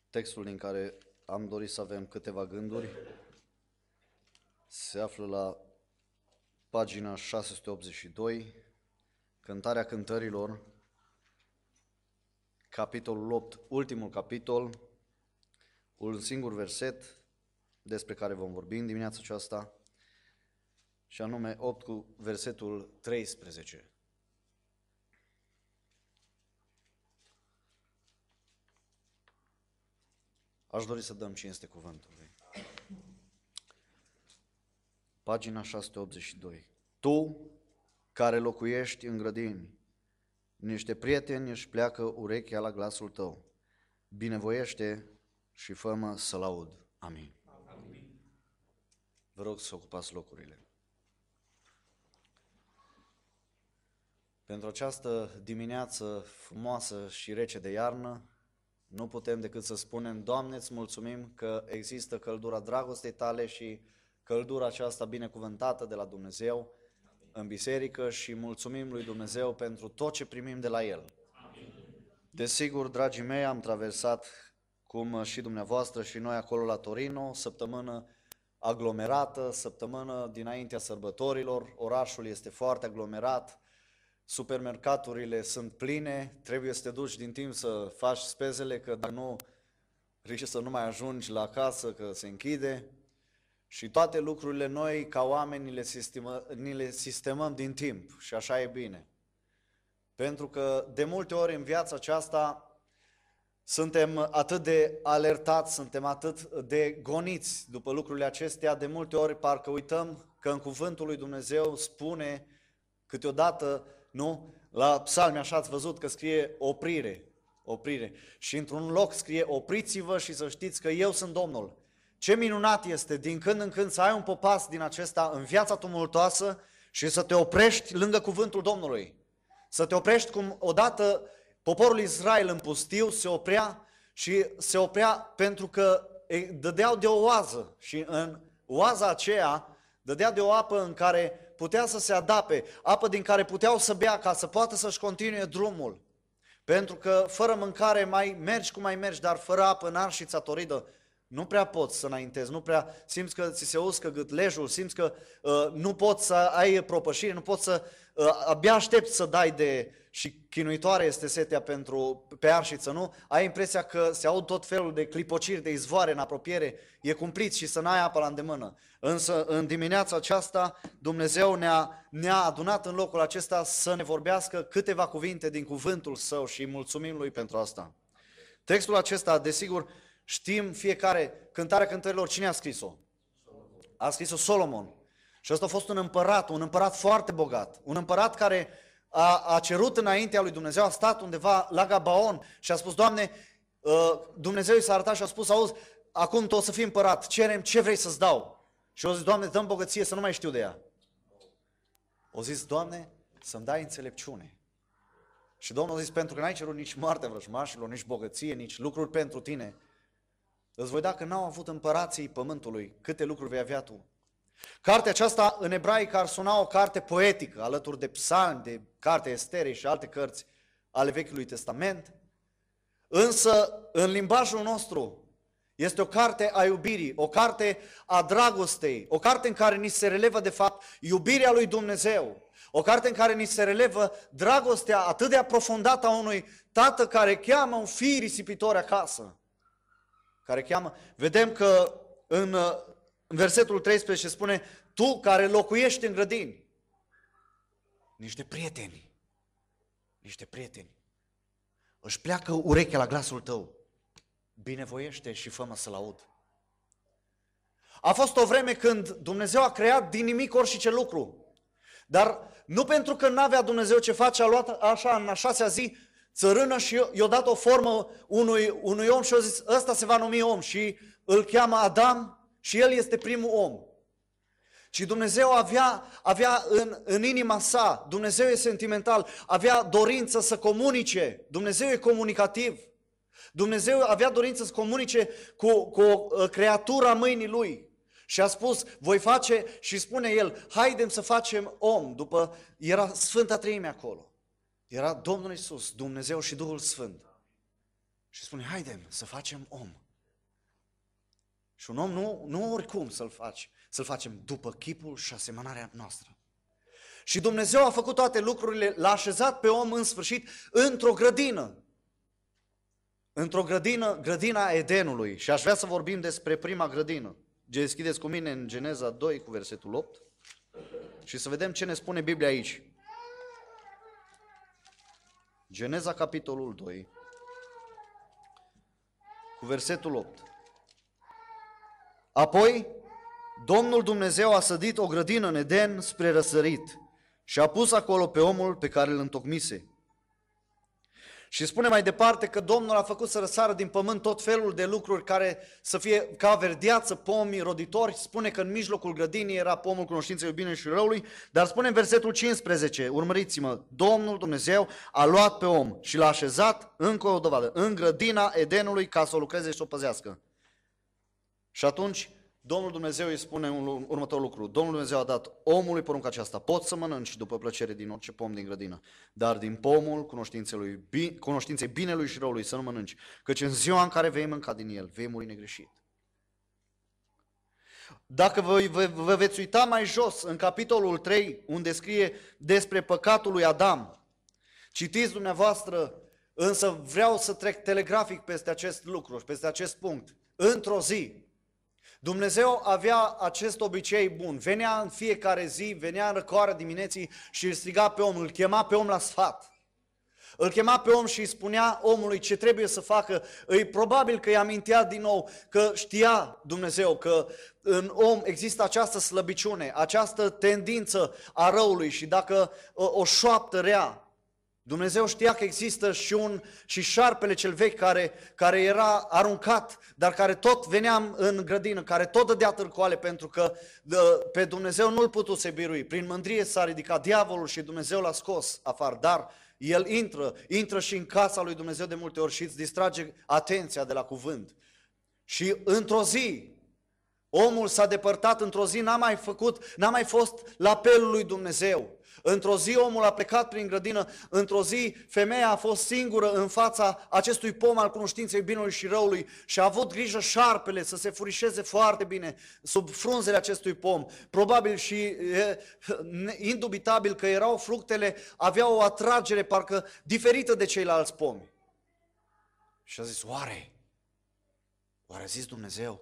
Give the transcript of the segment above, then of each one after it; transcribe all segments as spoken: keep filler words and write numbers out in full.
Textul din care am dorit să avem câteva gânduri se află la pagina șase sute optzeci și doi, Cântarea Cântărilor, capitolul opt, ultimul capitol, un singur verset despre care vom vorbi în dimineața aceasta, și anume opt cu versetul treisprezece. Aș dori să dăm cinste cuvântului. Pagina șase sute optzeci și doi. Tu, care locuiești în grădini, niște prieteni își pleacă urechea la glasul tău. Binevoiește și fă-mă să-l aud. Amin. Amin. Vă rog să ocupați locurile. Pentru această dimineață frumoasă și rece de iarnă, nu putem decât să spunem: Doamne, îți mulțumim că există căldura dragostei tale și căldura aceasta binecuvântată de la Dumnezeu în biserică și mulțumim lui Dumnezeu pentru tot ce primim de la El. Desigur, dragii mei, am traversat, cum și dumneavoastră și noi, acolo la Torino, săptămână aglomerată, săptămână dinaintea sărbătorilor, orașul este foarte aglomerat, supermercaturile sunt pline, trebuie să te duci din timp să faci spezele, că dacă nu, risci să nu mai ajungi la casă, că se închide. Și toate lucrurile noi, ca oameni, ni le, sistemă, ni le sistemăm din timp și așa e bine. Pentru că de multe ori în viața aceasta suntem atât de alertați, suntem atât de goniți după lucrurile acestea, de multe ori parcă uităm că în cuvântul lui Dumnezeu spune câteodată, nu? La psalmi așa ați văzut că scrie oprire, oprire. Și într-un loc scrie opriți-vă și să știți că eu sunt Domnul. Ce minunat este din când în când să ai un popas din acesta în viața tumultoasă și să te oprești lângă cuvântul Domnului. Să te oprești cum odată poporul Israel în pustiu se oprea și se oprea pentru că dădeau de o oază și în oaza aceea dădea de o apă în care putea să se adape, apă din care puteau să bea ca să poată să-și continue drumul. Pentru că fără mâncare mai mergi cum mai mergi, dar fără apă în arșița toridă nu prea poți să înaintezi, nu prea simți că ți se uscă gâtlejul, simți că uh, nu poți să ai propășire, nu poți să, uh, abia aștepți să dai de, și chinuitoare este setea pentru, pe arșiță, nu? Ai impresia că se aud tot felul de clipociri, de izvoare în apropiere, e cumplit și să n-ai apă la îndemână. Însă în dimineața aceasta Dumnezeu ne-a, ne-a adunat în locul acesta să ne vorbească câteva cuvinte din cuvântul Său și mulțumim Lui pentru asta. Textul acesta, desigur, știm fiecare, Cântarea Cântărilor, cine a scris-o? A scris-o Solomon. Și ăsta a fost un împărat, un împărat foarte bogat. Un împărat care a, a cerut înaintea lui Dumnezeu, a stat undeva la Gabaon și a spus: Doamne, Dumnezeu i s-a arătat și a spus: auzi, acum tu o să fii împărat, cerem ce vrei să-ți dau. Și a zis: Doamne, dăm bogăție să nu mai știu de ea. A zis: Doamne, să-mi dai înțelepciune. Și Domnul a zis: pentru că n-ai cerut nici moartea vrăjmașilor, nici bogăție, nici lucruri pentru tine, îți voi da că n-au avut împărații pământului, câte lucruri vei avea tu. Cartea aceasta în ebraică ar suna o carte poetică, alături de psalmi, de cartea Esterei și alte cărți ale Vechiului Testament, însă în limbajul nostru este o carte a iubirii, o carte a dragostei, o carte în care ni se relevă de fapt iubirea lui Dumnezeu, o carte în care ni se relevă dragostea atât de aprofundată a unui tată care cheamă un fiu risipitor acasă. Care cheamă, vedem că în, în versetul treisprezece spune: tu care locuiești în grădini, niște prieteni, niște prieteni, își pleacă urechea la glasul tău, binevoiește și fă-mă să-l aud. A fost o vreme când Dumnezeu a creat din nimic orice lucru, dar nu pentru că n-avea Dumnezeu ce face, a luat așa în a șasea zi țărână și i-a dat o formă unui, unui om și a zis: ăsta se va numi om, și îl cheamă Adam și el este primul om. Și Dumnezeu avea, avea în, în inima sa, Dumnezeu e sentimental, avea dorință să comunice, Dumnezeu e comunicativ. Dumnezeu avea dorință să comunice cu, cu o creatură a mâinii Lui. Și a spus: voi face, și spune El: haidem să facem om. După, era Sfânta Treime acolo. Era Domnul Iisus, Dumnezeu și Duhul Sfânt. Și spune, haidem să facem om. Și un om nu, nu oricum să-l faci, să-l facem după chipul și asemănarea noastră. Și Dumnezeu a făcut toate lucrurile, l-a așezat pe om în sfârșit într-o grădină. Într-o grădină, grădina Edenului. Și aș vrea să vorbim despre prima grădină. Deschideți cu mine în Geneza doi cu versetul opt și să vedem ce ne spune Biblia aici. Geneza capitolul doi cu versetul opt. Apoi, Domnul Dumnezeu a sădit o grădină în Eden spre răsărit și a pus acolo pe omul pe care îl întocmise. Și spune mai departe că Domnul a făcut să răsară din pământ tot felul de lucruri care să fie ca verdeață, pomi, roditori. Spune că în mijlocul grădinii era pomul cunoștinței binelui și răului, dar spune în versetul cincisprezece, urmăriți-mă, Domnul Dumnezeu a luat pe om și l-a așezat, încă o dovadă, în grădina Edenului ca să o lucreze și să o păzească. Și atunci Domnul Dumnezeu îi spune un, următorul lucru. Domnul Dumnezeu a dat omului porunca aceasta. Poți să mănânci după plăcere din orice pom din grădină, dar din pomul cunoștinței, cunoștinței binelui și răului să nu mănânci, căci în ziua în care vei mânca din el, vei muri negreșit. Dacă vă, vă, vă veți uita mai jos, în capitolul trei, unde scrie despre păcatul lui Adam, citiți dumneavoastră, însă vreau să trec telegrafic peste acest lucru, peste acest punct. Într-o zi, Dumnezeu avea acest obicei bun, venea în fiecare zi, venea în răcoare dimineții și îl striga pe om, îl chema pe om la sfat. Îl chema pe om și îi spunea omului ce trebuie să facă. Îi probabil că îi amintea din nou că știa Dumnezeu că în om există această slăbiciune, această tendință a răului și dacă o, o șoaptă rea, Dumnezeu știa că există și, un, și șarpele cel vechi care, care era aruncat, dar care tot venea în grădină, care tot dădea târcoale pentru că pe Dumnezeu nu-l putuse birui. Prin mândrie s-a ridicat diavolul și Dumnezeu l-a scos afară, dar el intră, intră și în casa lui Dumnezeu de multe ori și îți distrage atenția de la cuvânt. Și într-o zi, omul s-a depărtat, într-o zi n-a mai făcut, n-a mai fost la apelul lui Dumnezeu. Într-o zi omul a plecat prin grădină, într-o zi femeia a fost singură în fața acestui pom al cunoștinței binelui și răului și a avut grijă șarpele să se furișeze foarte bine sub frunzele acestui pom. Probabil și e, indubitabil că erau fructele, aveau o atragere parcă diferită de ceilalți pomi. Și a zis, oare, oare a zis Dumnezeu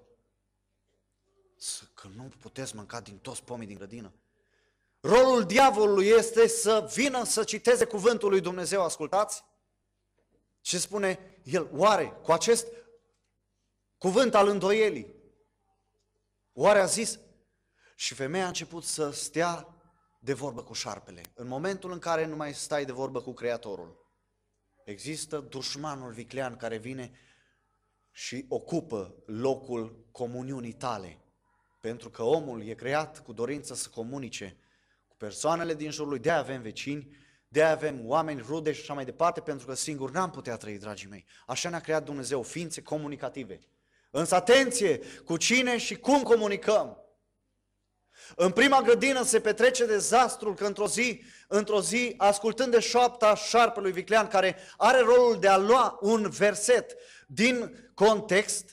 că nu puteți mânca din toți pomii din grădină? Rolul diavolului este să vină să citeze cuvântul lui Dumnezeu, ascultați? Și spune el, oare cu acest cuvânt al îndoielii, oare a zis? Și femeia a început să stea de vorbă cu șarpele. În momentul în care nu mai stai de vorbă cu Creatorul, există dușmanul viclean care vine și ocupă locul comuniunii tale. Pentru că omul e creat cu dorință să comunice cu persoanele din jurul lui, de-aia avem vecini, de-aia avem oameni, rude și așa mai departe, pentru că singur n-am putea trăi, dragii mei. Așa ne-a creat Dumnezeu, ființe comunicative. Însă atenție, cu cine și cum comunicăm? În prima grădină se petrece dezastrul că într-o zi, într-o zi, ascultând de șoapta șarpelui viclean, care are rolul de a lua un verset din context,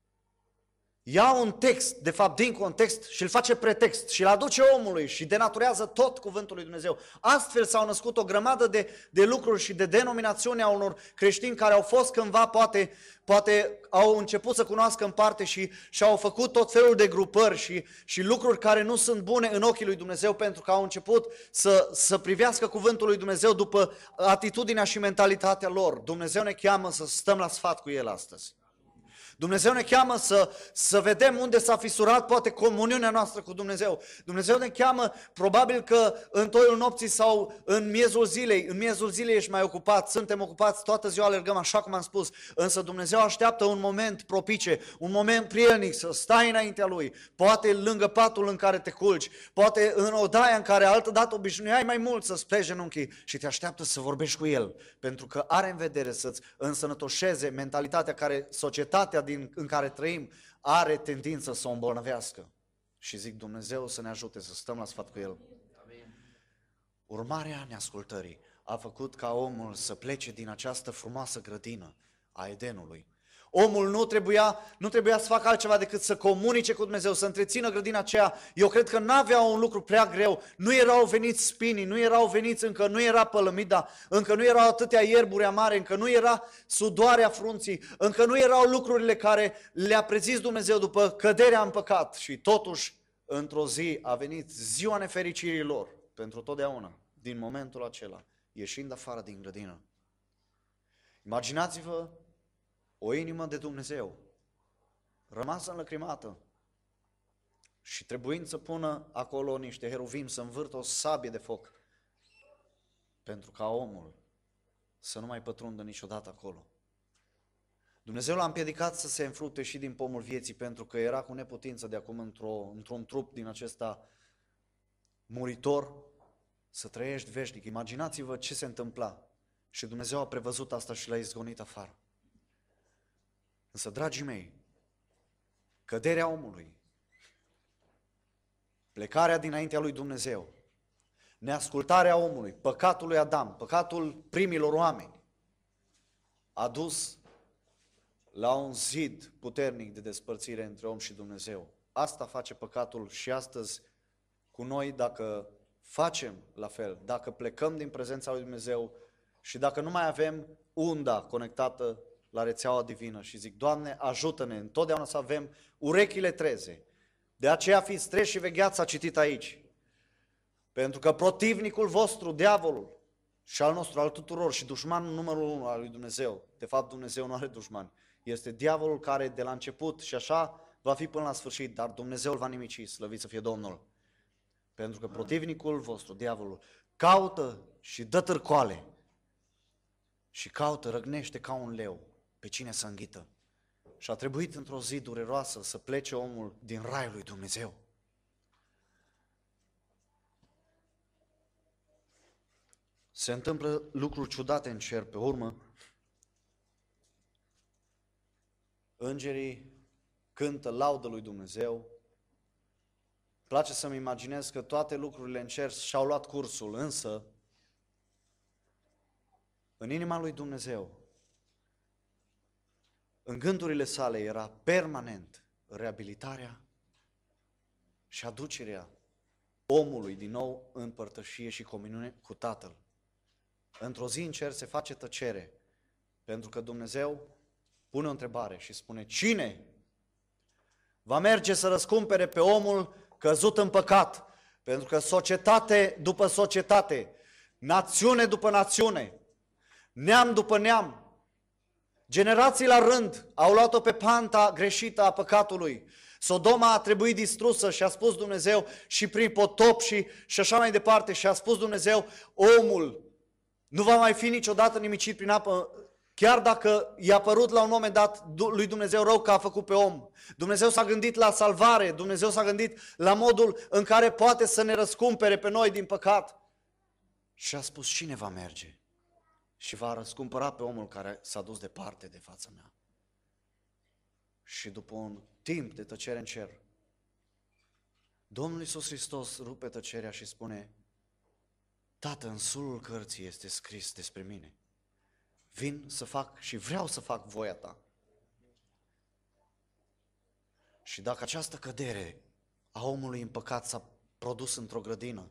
ia un text, de fapt, din context și îl face pretext și îl aduce omului și denaturează tot cuvântul lui Dumnezeu. Astfel s-au născut o grămadă de, de lucruri și de denominațiuni a unor creștini care au fost cândva, poate, poate au început să cunoască în parte și și-au făcut tot felul de grupări și, și lucruri care nu sunt bune în ochii lui Dumnezeu pentru că au început să, să privească cuvântul lui Dumnezeu după atitudinea și mentalitatea lor. Dumnezeu ne cheamă să stăm la sfat cu El astăzi. Dumnezeu ne cheamă să, să vedem unde s-a fisurat poate comuniunea noastră cu Dumnezeu. Dumnezeu ne cheamă, probabil că în toiul nopții sau în miezul zilei, în miezul zilei ești mai ocupat, suntem ocupați, toată ziua alergăm așa cum am spus, însă Dumnezeu așteaptă un moment propice, un moment prielnic să stai înaintea Lui, poate lângă patul în care te culci, poate în odaia în care altădată obișnuiai mai mult să-ți pleci genunchii și te așteaptă să vorbești cu El, pentru că are în vedere să-ți însănătoșeze mentalitatea care societatea din, în care trăim are tendință să o îmbolnăvească. Și zic Dumnezeu să ne ajute să stăm la sfat cu El. Amin. Urmarea neascultării a făcut ca omul să plece din această frumoasă grădină a Edenului. Omul nu trebuia, nu trebuia să facă altceva decât să comunice cu Dumnezeu, să întrețină grădina aceea. Eu cred că n-avea un lucru prea greu, nu erau veniți spinii, nu erau veniți, încă nu era pălămida, încă nu erau atâtea ierburi amare, încă nu era sudoarea frunții, încă nu erau lucrurile care le-a prezis Dumnezeu după căderea în păcat. Și totuși, într-o zi a venit ziua nefericirii lor, pentru totdeauna, din momentul acela, ieșind afară din grădină. Imaginați-vă o inimă de Dumnezeu, rămasă înlăcrimată și trebuind să pună acolo niște heruvim, să învârtă o sabie de foc, pentru ca omul să nu mai pătrundă niciodată acolo. Dumnezeu l-a împiedicat să se înfrupte și din pomul vieții, pentru că era cu neputință de acum într-o, într-un trup din acesta muritor să trăiești veșnic. Imaginați-vă ce se întâmpla. Și Dumnezeu a prevăzut asta și l-a izgonit afară. Însă, dragii mei, căderea omului, plecarea dinaintea lui Dumnezeu, neascultarea omului, păcatul lui Adam, păcatul primilor oameni, a dus la un zid puternic de despărțire între om și Dumnezeu. Asta face păcatul și astăzi cu noi, dacă facem la fel, dacă plecăm din prezența lui Dumnezeu și dacă nu mai avem unda conectată la rețeaua divină și zic, Doamne, ajută-ne întotdeauna să avem urechile treze. De aceea fiți treji și vegheați, a citit aici. Pentru că protivnicul vostru, diavolul, și al nostru, al tuturor, și dușmanul numărul unu al lui Dumnezeu, de fapt Dumnezeu nu are dușmani, este diavolul care de la început și așa va fi până la sfârșit, dar Dumnezeu îl va nimici, slăvit să fie Domnul. Pentru că protivnicul vostru, diavolul, caută și dă târcoale și caută, răgnește ca un leu pe cine să înghită. Și a trebuit într-o zi dureroasă să plece omul din raiul lui Dumnezeu. Se întâmplă lucruri ciudate în cer pe urmă. Îngerii cântă laudă lui Dumnezeu. Place să-mi imaginez că toate lucrurile în cer și-au luat cursul, însă în inima lui Dumnezeu, în gândurile sale era permanent reabilitarea și aducerea omului din nou în părtășie și comuniune cu Tatăl. Într-o zi în cer se face tăcere, pentru că Dumnezeu pune o întrebare și spune, cine va merge să răscumpere pe omul căzut în păcat? Pentru că societate după societate, națiune după națiune, neam după neam, generații la rând au luat-o pe panta greșită a păcatului. Sodoma a trebuit distrusă și a spus Dumnezeu și prin potop și, și așa mai departe și a spus Dumnezeu, omul nu va mai fi niciodată nimicit prin apă, chiar dacă i-a părut la un moment dat lui Dumnezeu rău că a făcut pe om. Dumnezeu s-a gândit la salvare, Dumnezeu s-a gândit la modul în care poate să ne răscumpere pe noi din păcat. Și a spus, cine va merge și va răscumpăra pe omul care s-a dus departe de fața mea? Și după un timp de tăcere în cer, Domnul Iisus Hristos rupe tăcerea și spune, Tată, în sulul cărții este scris despre mine. Vin să fac și vreau să fac voia ta. Și dacă această cădere a omului în păcat s-a produs într-o grădină,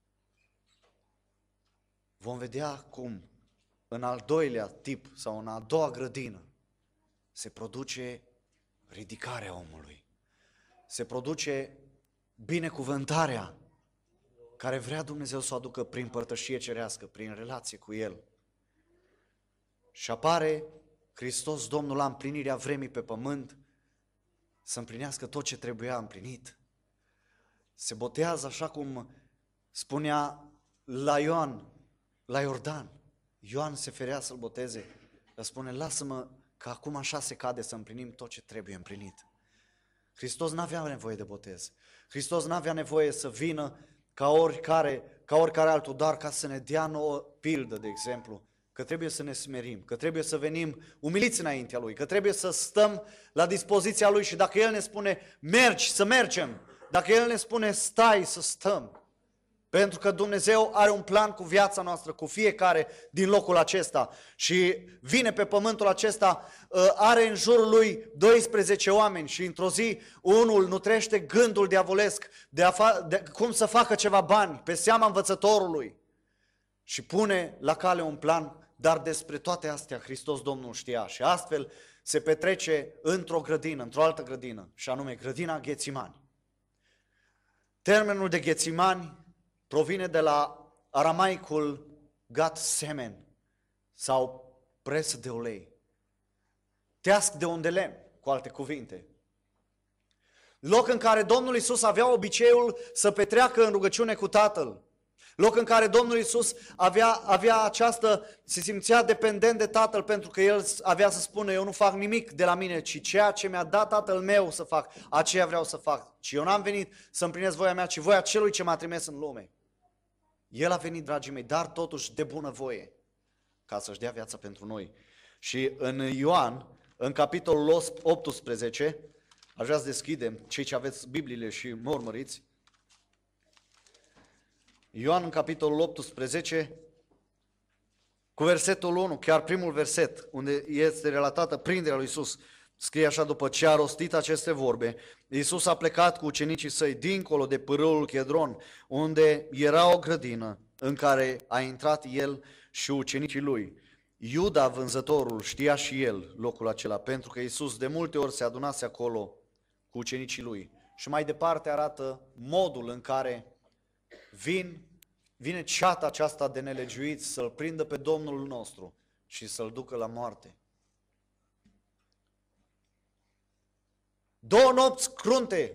vom vedea cum în al doilea tip sau în a doua grădină se produce ridicarea omului. Se produce binecuvântarea care vrea Dumnezeu să o aducă prin părtășie cerească, prin relație cu El. Și apare Hristos, Domnul, la împlinirea vremii pe pământ, să împlinească tot ce trebuia împlinit. Se botează așa cum spunea la Ioan, la Iordan. Ioan se ferea să-l boteze, dar spune, lasă-mă că acum așa se cade să împlinim tot ce trebuie împlinit. Hristos n-avea nevoie de botez. Hristos n-avea nevoie să vină ca oricare, ca oricare altul, dar ca să ne dea nouă pildă, de exemplu, că trebuie să ne smerim, că trebuie să venim umiliți înaintea Lui, că trebuie să stăm la dispoziția Lui și dacă El ne spune mergi, să mergem, dacă El ne spune stai, să stăm. Pentru că Dumnezeu are un plan cu viața noastră, cu fiecare din locul acesta. Și vine pe pământul acesta, are în jurul lui doisprezece oameni și într-o zi unul nutrește gândul diavolesc de, a fa- de cum să facă ceva bani pe seama învățătorului. Și pune la cale un plan, dar despre toate astea Hristos Domnul știa. Și astfel se petrece într-o grădină, într-o altă grădină, și anume grădina Ghețimani. Termenul de Ghețimani provine de la aramaicul gat semen sau presă de ulei. Teasc de unde lemn, cu alte cuvinte. Loc în care Domnul Iisus avea obiceiul să petreacă în rugăciune cu Tatăl. Loc în care Domnul Iisus avea, avea această, se simțea dependent de Tatăl pentru că El avea să spună: eu nu fac nimic de la mine, ci ceea ce mi-a dat Tatăl meu să fac, aceea vreau să fac. Și eu n-am venit să împlinesc voia mea, ci voia celui ce m-a trimis în lume. El a venit, dragii mei, dar totuși de bună voie, ca să-și dea viața pentru noi. Și în Ioan, în capitolul optsprezece, aș vrea să deschidem, cei ce aveți Bibliile și mă urmăriți, Ioan în capitolul optsprezece, cu versetul unu, chiar primul verset, unde este relatată prinderea lui Iisus, scrie așa: după ce a rostit aceste vorbe, Iisus a plecat cu ucenicii săi dincolo de pârâul Chedron, unde era o grădină în care a intrat El și ucenicii Lui. Iuda, vânzătorul, știa și el locul acela, pentru că Iisus de multe ori se adunase acolo cu ucenicii Lui. Și mai departe arată modul în care vin, vine ceata aceasta de nelegiuiți să-L prindă pe Domnul nostru și să-L ducă la moarte. Două nopți crunte,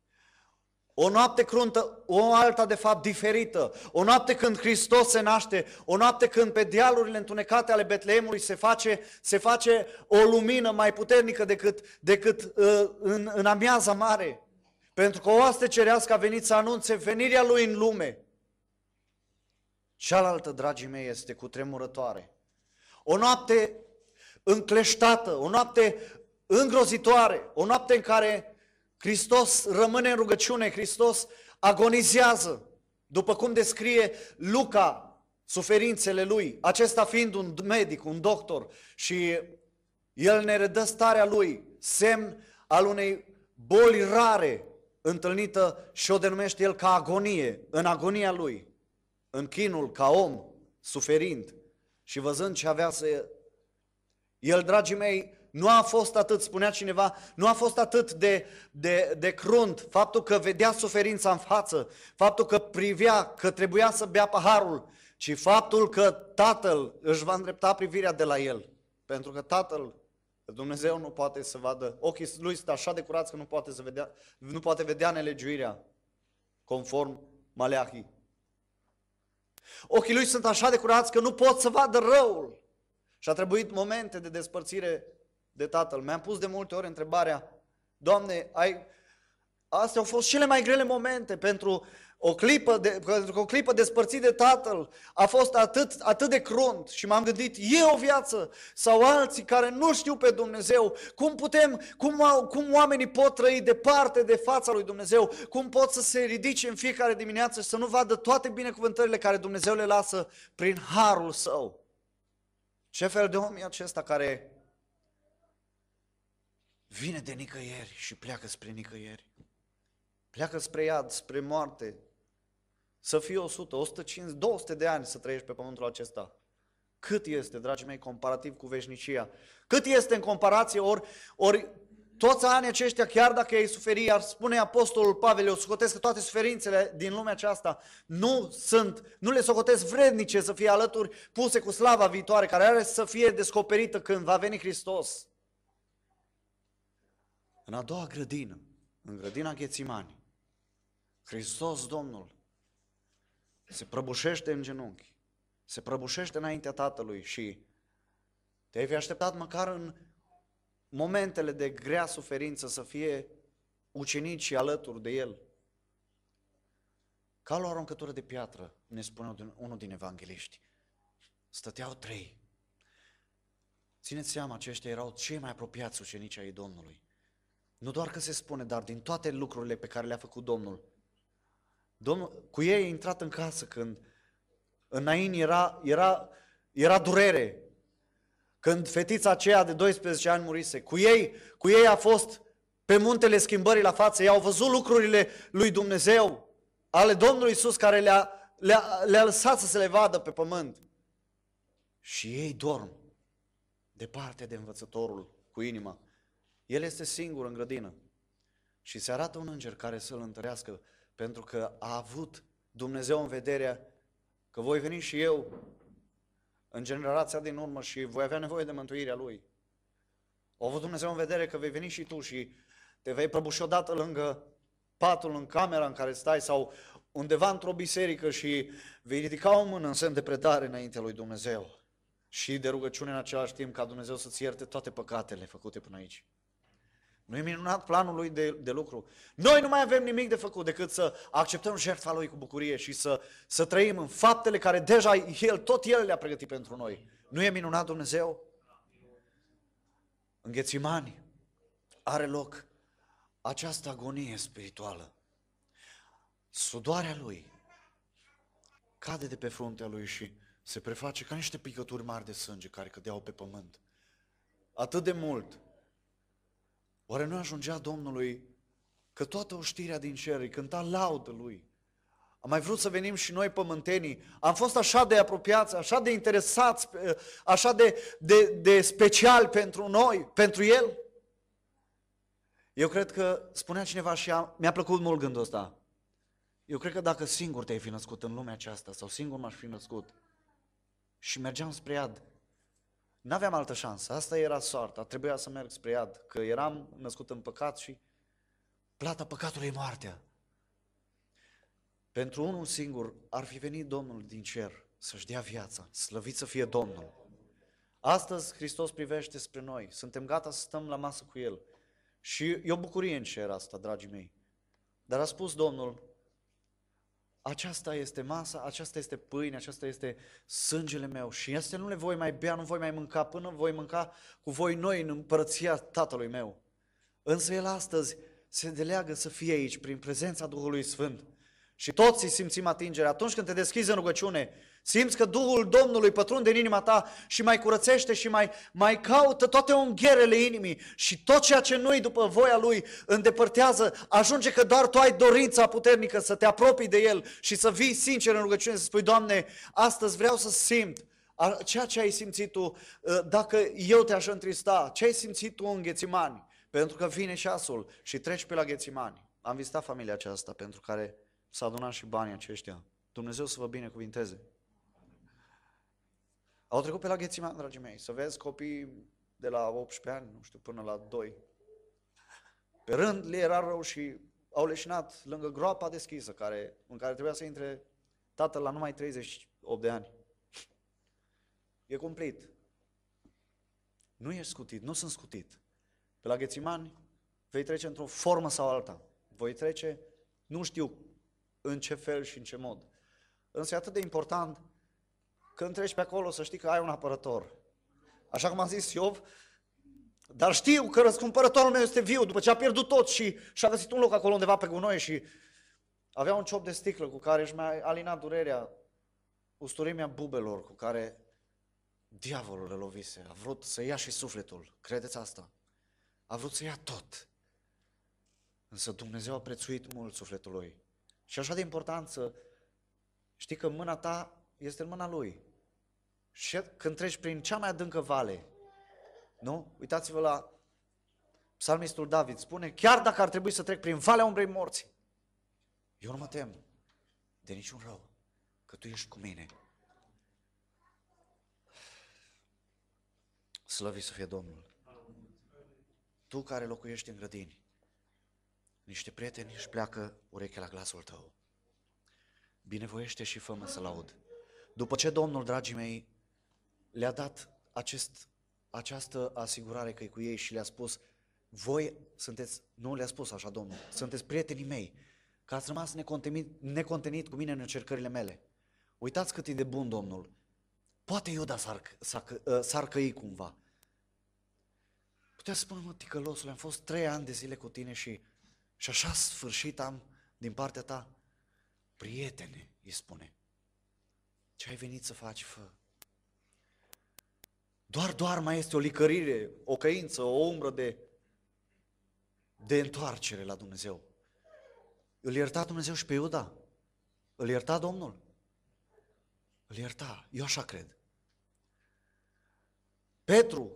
o noapte cruntă, o alta de fapt diferită, o noapte când Hristos se naște, o noapte când pe dealurile întunecate ale Betleemului se face, se face o lumină mai puternică decât, decât uh, în, în amiaza mare. Pentru că o oaste cerească a venit să anunțe venirea Lui în lume. Cealaltă, dragii mei, este cutremurătoare. O noapte încleștată, o noapte îngrozitoare, o noapte în care Hristos rămâne în rugăciune, Hristos agonizează, după cum descrie Luca suferințele Lui, acesta fiind un medic, un doctor, și el ne redă starea Lui, semn al unei boli rare întâlnită și o denumește el ca agonie, în agonia Lui, în chinul ca om, suferind și văzând ce avea să... El, dragii mei, nu a fost atât, spunea cineva, nu a fost atât de, de, de crunt faptul că vedea suferința în față, faptul că privea că trebuia să bea paharul, ci faptul că Tatăl își va îndrepta privirea de la el. Pentru că Tatăl, Dumnezeu, nu poate să vadă, ochii lui sunt așa de curați că nu poate, să vedea, nu poate vedea nelegiuirea, conform Maleahii. Ochii lui sunt așa de curați că nu pot să vadă răul. Și a trebuit momente de despărțire de Tatăl. Mi-am pus de multe ori întrebarea: Doamne, ai... astea au fost cele mai grele momente pentru o clipă, de, pentru o clipă despărțit de Tatăl. A fost atât, atât de crunt și m-am gândit, e o viață sau alții care nu știu pe Dumnezeu, cum putem, cum, cum oamenii pot trăi departe de fața lui Dumnezeu, cum pot să se ridice în fiecare dimineață și să nu vadă toate binecuvântările care Dumnezeu le lasă prin harul Său. Ce fel de om e acesta care vine de nicăieri și pleacă spre nicăieri? Pleacă spre iad, spre moarte. Să fie o sută, o sută cincizeci, două sute de ani să trăiești pe pământul acesta. Cât este, dragii mei, comparativ cu veșnicia? Cât este în comparație? Ori, ori toți anii aceștia, chiar dacă ei suferi, ar spune Apostolul Pavel, eu socotesc că toate suferințele din lumea aceasta nu sunt, nu le socotesc vrednice să fie alături puse cu slava viitoare, care are să fie descoperită când va veni Hristos. În a doua grădină, în grădina Ghețimani, Hristos Domnul se prăbușește în genunchi, se prăbușește înaintea Tatălui și te-ai fi așteptat măcar în momentele de grea suferință să fie ucenicii alături de El. Ca la o aruncătură de piatră, ne spune unul din evangeliști, stăteau trei. Țineți seama, aceștia erau cei mai apropiați ucenici ai Domnului. Nu doar că se spune, dar din toate lucrurile pe care le-a făcut Domnul, Domnul, cu ei a intrat în casă când înainte era, era, era durere. Când fetița aceea de doisprezece ani murise, cu ei, cu ei a fost pe muntele schimbării la față, ei au văzut lucrurile lui Dumnezeu, ale Domnului Iisus care le-a, le-a, le-a lăsat să se le vadă pe pământ. Și ei dorm departe de învățătorul cu inima. El este singur în grădină și se arată un înger care să-l întărească, pentru că a avut Dumnezeu în vedere că voi veni și eu în generația din urmă și voi avea nevoie de mântuirea Lui. A avut Dumnezeu în vedere că vei veni și tu și te vei prăbuși odată lângă patul, în camera în care stai sau undeva într-o biserică și vei ridica o mână în semn de predare înaintea lui Dumnezeu și de rugăciune în același timp ca Dumnezeu să-ți ierte toate păcatele făcute până aici. Nu e minunat planul Lui de, de lucru? Noi nu mai avem nimic de făcut decât să acceptăm jertfa Lui cu bucurie și să, să trăim în faptele care deja El, tot El le-a pregătit pentru noi. Nu e minunat Dumnezeu? În Ghețimani are loc această agonie spirituală. Sudoarea Lui cade de pe fruntea Lui și se preface ca niște picături mari de sânge care cădeau pe pământ. Atât de mult. Oare nu ajungea Domnului că toată oștirea din cer îi cânta laudă Lui? Am mai vrut să venim și noi pământenii, am fost așa de apropiați, așa de interesați, așa de, de, de special pentru noi, pentru El? Eu cred că, spunea cineva și a, mi-a plăcut mult gândul ăsta, eu cred că dacă singur te-ai fi născut în lumea aceasta sau singur m-aș fi născut și mergeam spre iad, n-aveam altă șansă, asta era soarta, trebuia să merg spre iad, că eram născut în păcat și plata păcatului e moartea. Pentru unul singur ar fi venit Domnul din cer să-și dea viața, slăvit să fie Domnul. Astăzi Hristos privește spre noi, suntem gata să stăm la masă cu El. Și e o bucurie în cer asta, dragii mei. Dar a spus Domnul, aceasta este masa, aceasta este pâine, aceasta este sângele meu și astea nu le voi mai bea, nu voi mai mânca până voi mânca cu voi noi în împărăția Tatălui meu. Însă El astăzi se deleagă să fie aici prin prezența Duhului Sfânt. Și toți simțim atingerea. Atunci când te deschizi în rugăciune, simți că Duhul Domnului pătrunde în inima ta și mai curățește și mai, mai caută toate ungherele inimii și tot ceea ce nu-i după voia Lui îndepărtează, ajunge că doar tu ai dorința puternică să te apropii de El și să vii sincer în rugăciune, să spui, Doamne, astăzi vreau să simt ceea ce ai simțit Tu, dacă eu te-aș întrista, ce ai simțit Tu în Ghețimani, pentru că vine ceasul și treci pe la Ghețimani. Am vizitat familia aceasta pentru care s-a adunat și banii aceștia. Dumnezeu să vă binecuvinteze. Au trecut pe la Ghețimani, dragii mei, să vezi copii de la optsprezece ani, nu știu, până la doi. Pe rând le era rău și au leșinat lângă groapa deschisă, care, în care trebuia să intre tatăl la numai treizeci și opt de ani. E cumplit. Nu ești scutit, nu sunt scutit. Pe la Ghețimani vei trece într-o formă sau alta. Voi trece, nu știu în ce fel și în ce mod. Însă e atât de important când treci pe acolo să știi că ai un apărător. Așa cum a zis Iov, dar știu că răscumpărătorul meu este viu, după ce a pierdut tot și și-a găsit un loc acolo undeva pe gunoi și avea un ciop de sticlă cu care își mai alinat durerea, usturimea bubelor cu care diavolul le lovise. A vrut să ia și sufletul, credeți asta? A vrut să ia tot. Însă Dumnezeu a prețuit mult sufletul lui. Și așa de important să știi că mâna ta este în mâna Lui. Și când treci prin cea mai adâncă vale, nu? Uitați-vă la psalmistul David, spune, chiar dacă ar trebui să trec prin valea umbrei morții, eu nu mă tem de niciun rău, că Tu ești cu mine. Slăvit să fie Domnul. Tu care locuiești în grădini, niște prieteni își pleacă urechea la glasul tău. Binevoiește și fă-mă să laud. După ce Domnul, dragii mei, le-a dat acest, această asigurare că e cu ei și le-a spus, voi sunteți, nu le-a spus așa Domnul, sunteți prietenii mei, că ați rămas necontenit, necontenit cu mine în încercările mele. Uitați cât e de bun Domnul. Poate Iuda s-ar, s-ar căi cumva. Putea să spună, mă, ticălosule, am fost trei ani de zile cu tine și, și așa sfârșit am din partea ta. prietene, îi spune, ce ai venit să faci, fă? Doar, doar mai este o licărire, o căință, o umbră de, de întoarcere la Dumnezeu. Îl ierta Dumnezeu și pe Iuda? Îl ierta Domnul? Îl ierta, eu așa cred. Petru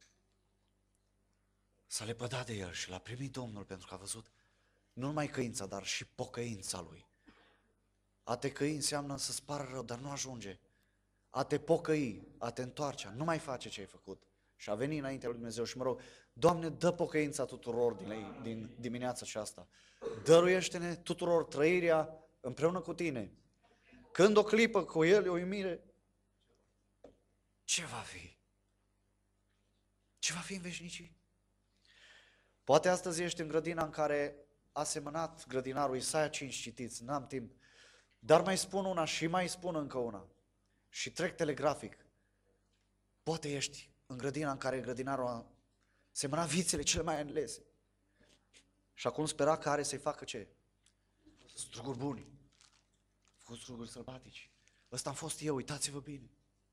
s-a lepădat de el și l-a primit Domnul pentru că a văzut nu numai căința, dar și pocăința lui. A te căi înseamnă să-ți pară rău, dar nu ajunge. A te pocăi, a te întoarce, nu mai face ce ai făcut. Și a venit înaintea lui Dumnezeu și mă rog, Doamne, dă pocăința tuturor din, din dimineața aceasta. Dăruiește-ne tuturor trăirea împreună cu Tine. Când o clipă cu El e o uimire, ce va fi? Ce va fi în veșnicii? Poate astăzi ești în grădina în care a semănat grădinarul, Isaia cinci, citiți, n-am timp, dar mai spun una și mai spun încă una și trec telegrafic. Poate ești în grădina în care grădinarul a semănat vițele cele mai înlese și acum spera că are să-i facă ce? Struguri buni. A făcut struguri sălbatici. Ăsta am fost eu, uitați-vă bine.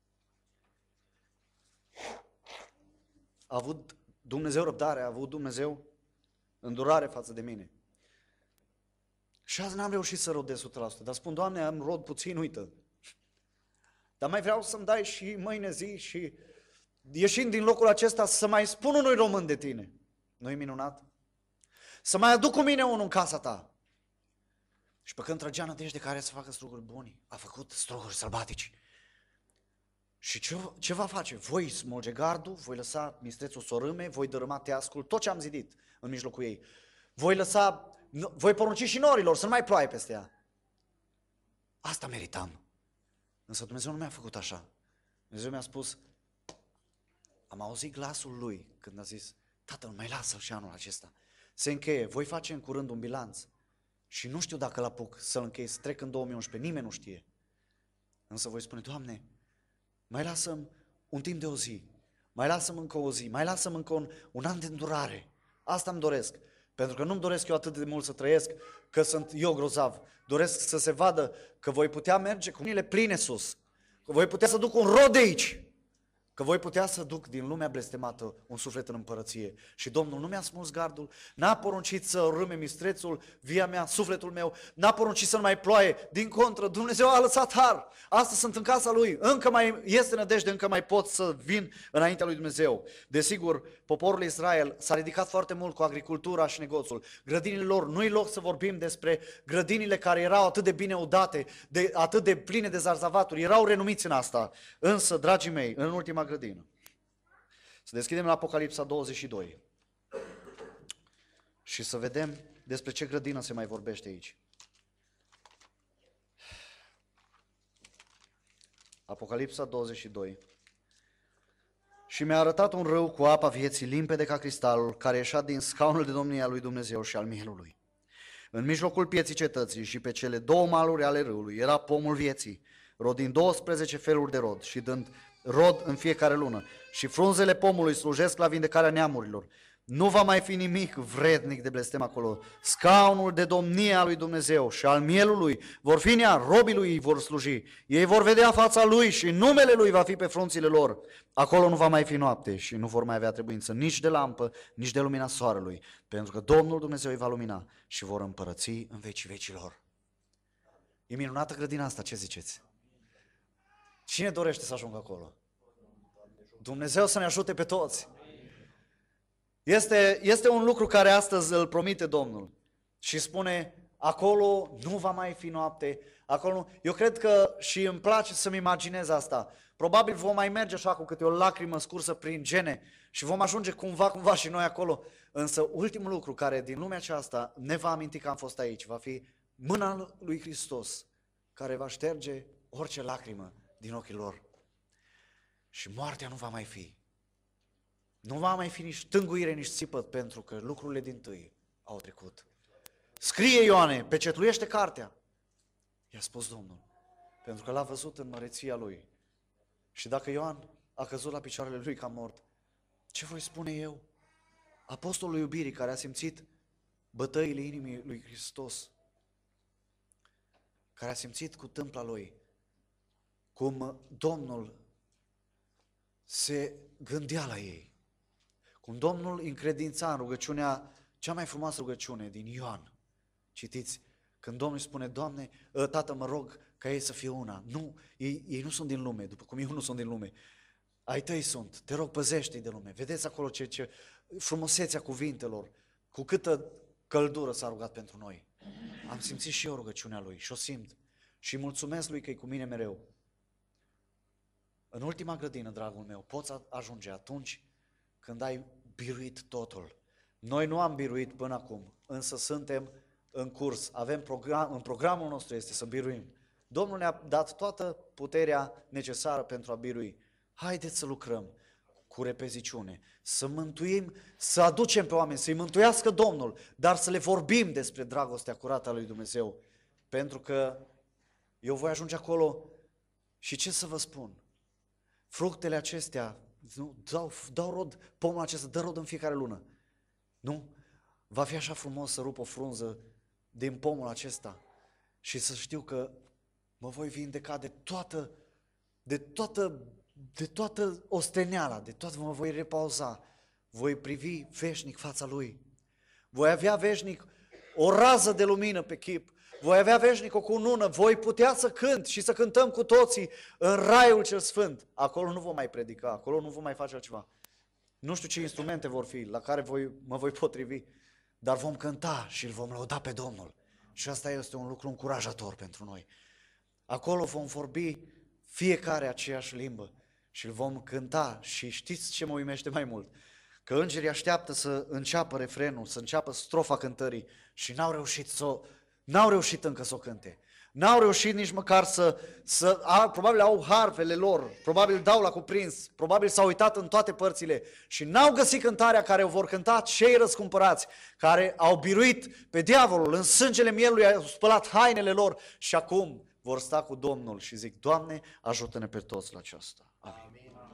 A avut Dumnezeu răbdare, a avut Dumnezeu îndurare față de mine. Și azi n-am reușit să rodez o sută la sută, dar spun, Doamne, am rod puțin, uită. Dar mai vreau să-mi dai și mâine zi și ieșind din locul acesta să mai spun unui român de Tine. Nu-i minunat? Să mai aduc cu mine unul în casa Ta. Și pe când trăgea nădejde care să facă struguri buni, a făcut struguri sălbatici. Și ce, ce va face? Voi smulge gardul, voi lăsa mistrețul să o râme, voi dărâma teascul, tot ce am zidit în mijlocul ei. Voi lăsa, voi porunci și norilor să nu mai ploaie peste ea. Asta meritam. Însă Dumnezeu nu mi-a făcut așa. Dumnezeu mi-a spus, am auzit glasul Lui când a zis, Tatăl, mai lasă-l și anul acesta. Se încheie, voi face în curând un bilanț. Și nu știu dacă l-apuc să-l închei, să trec în două mii unsprezece, nimeni nu știe. Însă voi spune, Doamne, mai lasă-mi un timp de o zi, mai lasă-mi încă o zi, mai lasă-mi încă un, un an de îndurare. Asta îmi doresc, pentru că nu-mi doresc eu atât de mult să trăiesc, că sunt eu grozav. Doresc să se vadă că voi putea merge cu mâinile pline sus, că voi putea să duc un rod de aici, că voi putea să duc din lumea blestemată un suflet în împărăție. Și Domnul nu mi-a smuls gardul, n-a poruncit să râme mistrețul, via mea, sufletul meu, n-a poruncit să nu mai ploaie, din contră, Dumnezeu a lăsat har. Astăzi sunt în casa Lui, încă mai este nădejde, încă mai pot să vin înaintea Lui Dumnezeu. Desigur, poporul Israel s-a ridicat foarte mult cu agricultura și negoțul. Grădinile lor, nu-i loc să vorbim despre grădinile care erau atât de bine udate, de, atât de pline de zarzavaturi, erau renumiți în asta. Însă, dragii mei, în ultima grădină. Să deschidem la Apocalipsa douăzeci și doi și să vedem despre ce grădină se mai vorbește aici. Apocalipsa douăzeci și doi. Și mi-a arătat un râu cu apa vieții limpede ca cristalul, care ieșea din scaunul de domnie al lui Dumnezeu și al mielului. În mijlocul pieții cetății și pe cele două maluri ale râului era pomul vieții, rodind douăsprezece feluri de rod și dând rod în fiecare lună. Și frunzele pomului slujesc la vindecarea neamurilor. Nu va mai fi nimic vrednic de blestem acolo. Scaunul de domnie a lui Dumnezeu și al mielului vor fi în ea, robii lui îi vor sluji. Ei vor vedea fața lui și numele lui va fi pe frunțile lor. Acolo nu va mai fi noapte și nu vor mai avea trebuință nici de lampă, nici de lumina soarelui, pentru că Domnul Dumnezeu îi va lumina și vor împărăți în vecii vecilor. E minunată grădina asta, ce ziceți? Cine dorește să ajungă acolo? Dumnezeu să ne ajute pe toți. Este, este un lucru care astăzi îl promite Domnul și spune, acolo nu va mai fi noapte, acolo nu. Eu cred că și îmi place să-mi imaginez asta. Probabil vom mai merge așa cu câte o lacrimă scursă prin gene și vom ajunge cumva, cumva și noi acolo. Însă ultimul lucru care din lumea aceasta ne va aminti că am fost aici, va fi mâna lui Hristos care va șterge orice lacrimă din ochii lor. Și moartea nu va mai fi. Nu va mai fi nici tânguire, nici țipăt, pentru că lucrurile dintâi au trecut. Scrie, Ioane, pecetluiește cartea. I-a spus Domnul, pentru că l-a văzut în măreția lui. Și dacă Ioan a căzut la picioarele lui ca mort, ce voi spune eu? Apostolul iubirii care a simțit bătăile inimii lui Hristos. care a simțit cu tâmpla lui cum Domnul se gândea la ei, cum Domnul încredința în rugăciunea, cea mai frumoasă rugăciune din Ioan. Citiți, când Domnul îi spune, Doamne, Tată, mă rog ca ei să fie una. Nu, ei, ei nu sunt din lume, după cum eu nu sunt din lume. Ai tăi sunt, te rog, păzește-i de lume. Vedeți acolo ce, ce frumusețea cuvintelor, cu câtă căldură s-a rugat pentru noi. Am simțit și eu rugăciunea lui și o simt. Și mulțumesc lui că e cu mine mereu. În ultima grădină, dragul meu, poți ajunge atunci când ai biruit totul. Noi nu am biruit până acum, însă suntem în curs. Avem program, în programul nostru este să biruim. Domnul ne-a dat toată puterea necesară pentru a birui. Haideți să lucrăm cu repeziciune, să mântuim, să aducem pe oameni, să-i mântuiască Domnul, dar să le vorbim despre dragostea curată a lui Dumnezeu. Pentru că eu voi ajunge acolo și ce să vă spun? Fructele acestea nu, dau, dau rod, pomul acesta dă rod în fiecare lună. Nu? Va fi așa frumos să rup o frunză din pomul acesta și să știu că mă voi vindeca de toată, de toată, de toată osteneala, de toată, mă voi repauza, voi privi veșnic fața Lui. Voi avea veșnic o rază de lumină pe chip, voi avea veșnic o cunună, voi putea să cânt și să cântăm cu toții în raiul cel sfânt. Acolo nu vom mai predica, acolo nu vom mai face altceva. Nu știu ce instrumente vor fi la care voi, mă voi potrivi, dar vom cânta și îl vom lăuda pe Domnul. Și asta este un lucru încurajator pentru noi. Acolo vom vorbi fiecare aceeași limbă și îl vom cânta. Și știți ce mă uimește mai mult? Că îngerii așteaptă să înceapă refrenul, să înceapă strofa cântării și n-au reușit să o, n-au reușit încă să o cânte. N-au reușit nici măcar să, să a, probabil au harfele lor, probabil dau la cuprins, probabil s-au uitat în toate părțile și n-au găsit cântarea care o vor cânta cei răscumpărați, care au biruit pe diavolul, în sângele mielului au spălat hainele lor și acum vor sta cu Domnul și zic, Doamne, ajută-ne pe toți la aceasta. Amin.